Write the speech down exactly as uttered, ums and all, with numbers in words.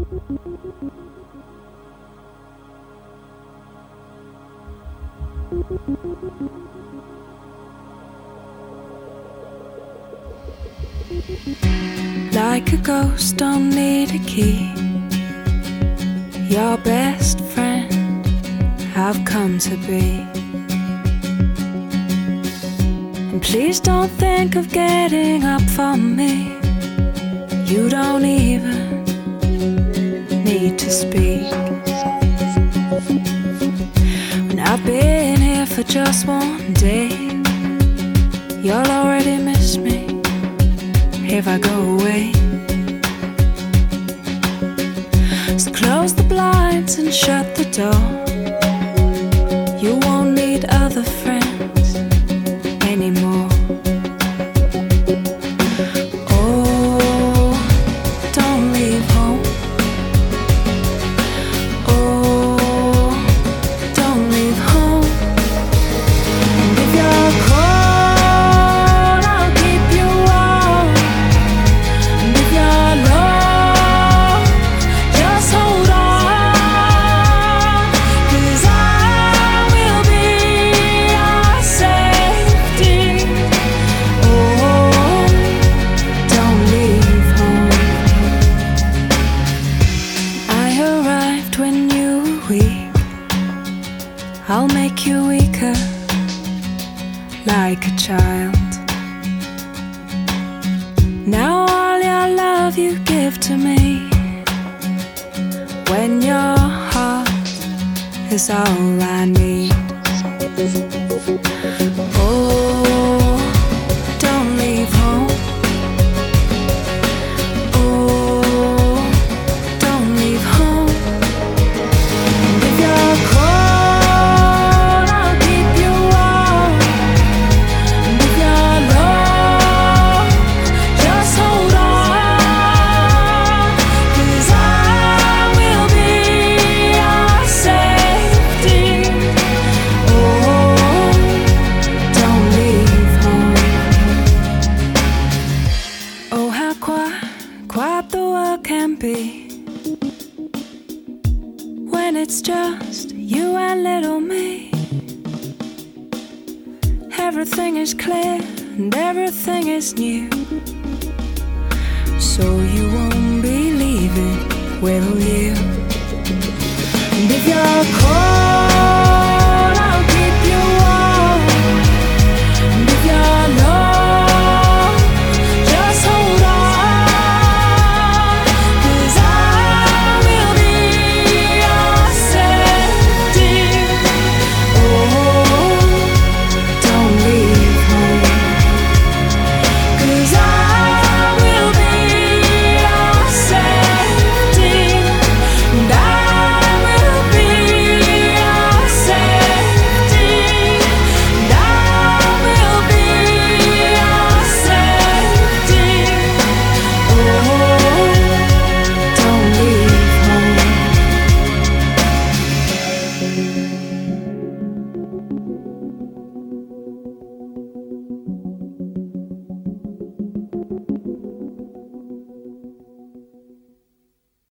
Like a ghost, don't need a key. Your best friend I've come to be. And please don't think of getting up for me. You don't even need to speak. When I've been here for just one day, you'll already miss me if I go away. So close the blinds and shut the door. You won't need other friends anymore. Oh, don't leave home. Oh, don't leave home. And if you're cold, I'll keep you warm. And if you're low, just hold on, 'cause I will be your safety. Oh, don't leave home. I arrived when you were weak. I'll make you weaker, like a child. Now all your love you give to me, when your heart is all I need. Oh, don't leave home. Oh, don't leave home. And if you're cold, I'll keep you warm. And if you're low, just hold on, 'cause I will be your safety. Oh, don't leave home. Oh, how quiet, quiet the world can be when it's just you and little me. Everything is clear and everything is new, so you won't be leaving, will you?